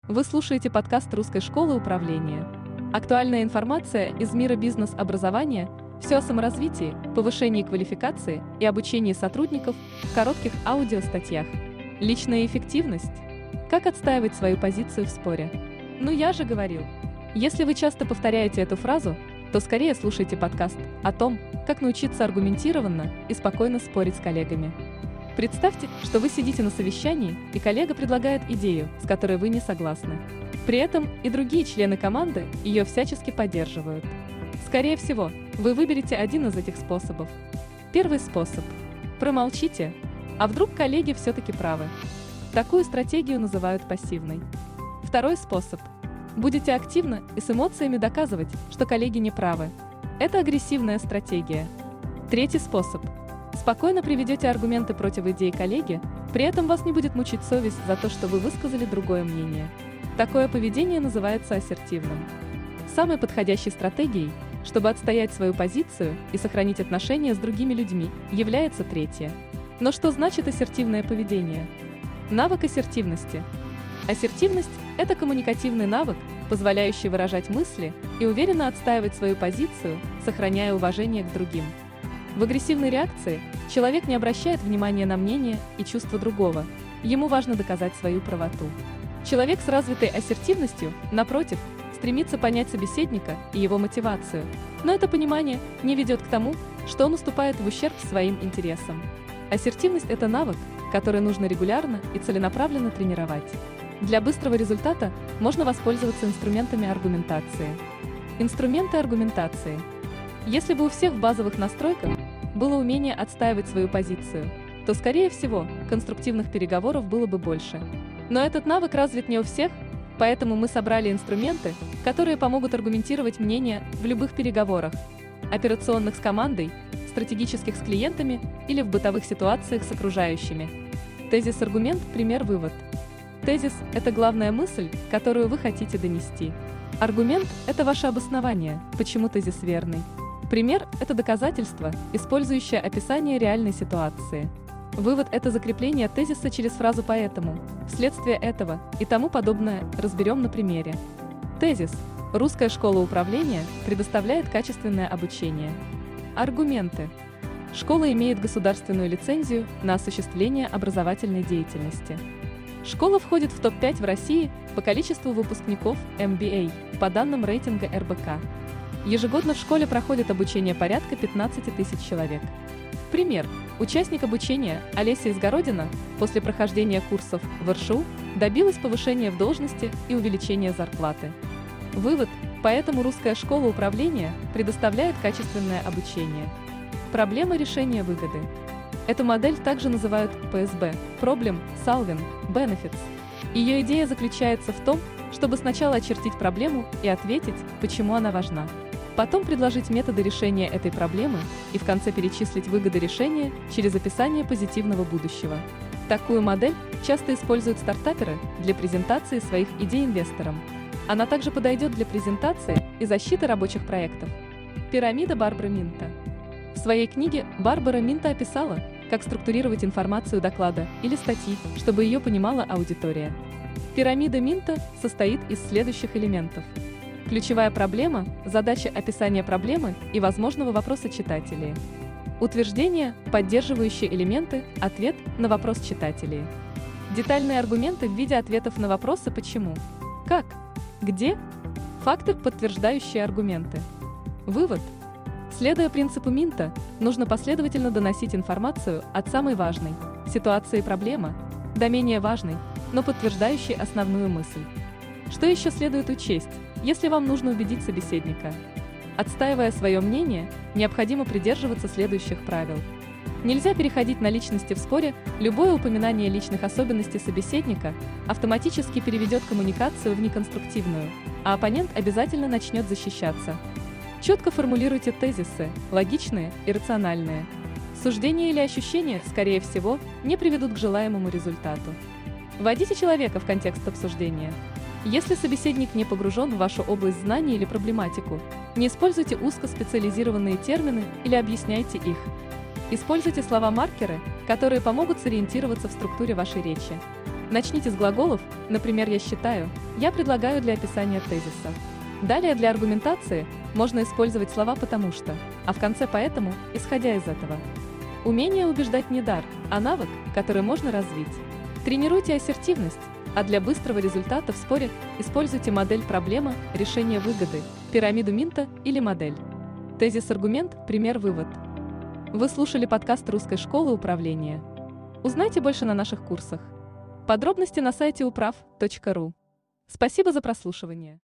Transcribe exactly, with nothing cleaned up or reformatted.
Вы слушаете подкаст Русской школы управления. Актуальная информация из мира бизнес-образования, все о саморазвитии, повышении квалификации и обучении сотрудников в коротких аудиостатьях. Личная эффективность. Как отстаивать свою позицию в споре? Ну я же говорил. Если вы часто повторяете эту фразу, то скорее слушайте подкаст о том, как научиться аргументированно и спокойно спорить с коллегами. Представьте, что вы сидите на совещании, и коллега предлагает идею, с которой вы не согласны. При этом и другие члены команды ее всячески поддерживают. Скорее всего, вы выберете один из этих способов. Первый способ. Промолчите. А вдруг коллеги все-таки правы? Такую стратегию называют пассивной. Второй способ. Будете активно и с эмоциями доказывать, что коллеги не правы. Это агрессивная стратегия. Третий способ. Спокойно приведете аргументы против идей коллеги, при этом вас не будет мучить совесть за то, что вы высказали другое мнение. Такое поведение называется ассертивным. Самой подходящей стратегией, чтобы отстоять свою позицию и сохранить отношения с другими людьми, является третье. Но что значит ассертивное поведение? Навык ассертивности. Ассертивность – это коммуникативный навык, позволяющий выражать мысли и уверенно отстаивать свою позицию, сохраняя уважение к другим. В агрессивной реакции человек не обращает внимания на мнение и чувства другого, ему важно доказать свою правоту. Человек с развитой ассертивностью, напротив, стремится понять собеседника и его мотивацию, но это понимание не ведет к тому, что он уступает в ущерб своим интересам. Ассертивность – это навык, который нужно регулярно и целенаправленно тренировать. Для быстрого результата можно воспользоваться инструментами аргументации. Инструменты аргументации. Если бы у всех в базовых настройках было умение отстаивать свою позицию, то, скорее всего, конструктивных переговоров было бы больше. Но этот навык развит не у всех, поэтому мы собрали инструменты, которые помогут аргументировать мнение в любых переговорах, операционных с командой, стратегических с клиентами или в бытовых ситуациях с окружающими. Тезис-аргумент, пример-вывод. Тезис – это главная мысль, которую вы хотите донести. Аргумент – это ваше обоснование, почему тезис верный. Пример – это доказательство, использующее описание реальной ситуации. Вывод – это закрепление тезиса через фразу «поэтому», «вследствие этого» и тому подобное разберем на примере. Тезис. Русская школа управления предоставляет качественное обучение. Аргументы. Школа имеет государственную лицензию на осуществление образовательной деятельности. Школа входит в топ пять в России по количеству выпускников эм би эй, по данным рейтинга эр бэ ка. Ежегодно в школе проходит обучение порядка пятнадцати тысяч человек. Пример. Участник обучения Олеся Изгородина после прохождения курсов в эр ш у добилась повышения в должности и увеличения зарплаты. Вывод. Поэтому Русская школа управления предоставляет качественное обучение. Проблема решения выгоды. Эту модель также называют пэ эс бэ – Problem Solving Benefits. Ее идея заключается в том, чтобы сначала очертить проблему и ответить, почему она важна. Потом предложить методы решения этой проблемы и в конце перечислить выгоды решения через описание позитивного будущего. Такую модель часто используют стартаперы для презентации своих идей инвесторам. Она также подойдет для презентации и защиты рабочих проектов. Пирамида Барбары Минта. В своей книге Барбара Минта описала, как структурировать информацию доклада или статьи, чтобы ее понимала аудитория. Пирамида Минта состоит из следующих элементов. Ключевая проблема, задача описания проблемы и возможного вопроса читателей. Утверждения, поддерживающие элементы, ответ на вопрос читателей. Детальные аргументы в виде ответов на вопросы «почему?», «как?», «где?», факты, подтверждающие аргументы. Вывод. Следуя принципу Минта, нужно последовательно доносить информацию от самой важной ситуации проблемы до менее важной, но подтверждающей основную мысль. Что еще следует учесть, если вам нужно убедить собеседника? Отстаивая свое мнение, необходимо придерживаться следующих правил. Нельзя переходить на личности в споре, любое упоминание личных особенностей собеседника автоматически переведет коммуникацию в неконструктивную, а оппонент обязательно начнет защищаться. Четко формулируйте тезисы, логичные и рациональные. Суждения или ощущения, скорее всего, не приведут к желаемому результату. Вводите человека в контекст обсуждения. Если собеседник не погружен в вашу область знаний или проблематику, не используйте узкоспециализированные термины или объясняйте их. Используйте слова-маркеры, которые помогут сориентироваться в структуре вашей речи. Начните с глаголов, например, «я считаю», «я предлагаю» для описания тезиса. Далее для аргументации можно использовать слова «потому что», а в конце «поэтому», исходя из этого. Умение убеждать не дар, а навык, который можно развить. Тренируйте ассертивность, а для быстрого результата в споре используйте модель проблема, решение выгоды, пирамиду Минта или модель. Тезис-аргумент, пример-вывод. Вы слушали подкаст Русской школы управления. Узнайте больше на наших курсах. Подробности на сайте управ точка ру. Спасибо за прослушивание.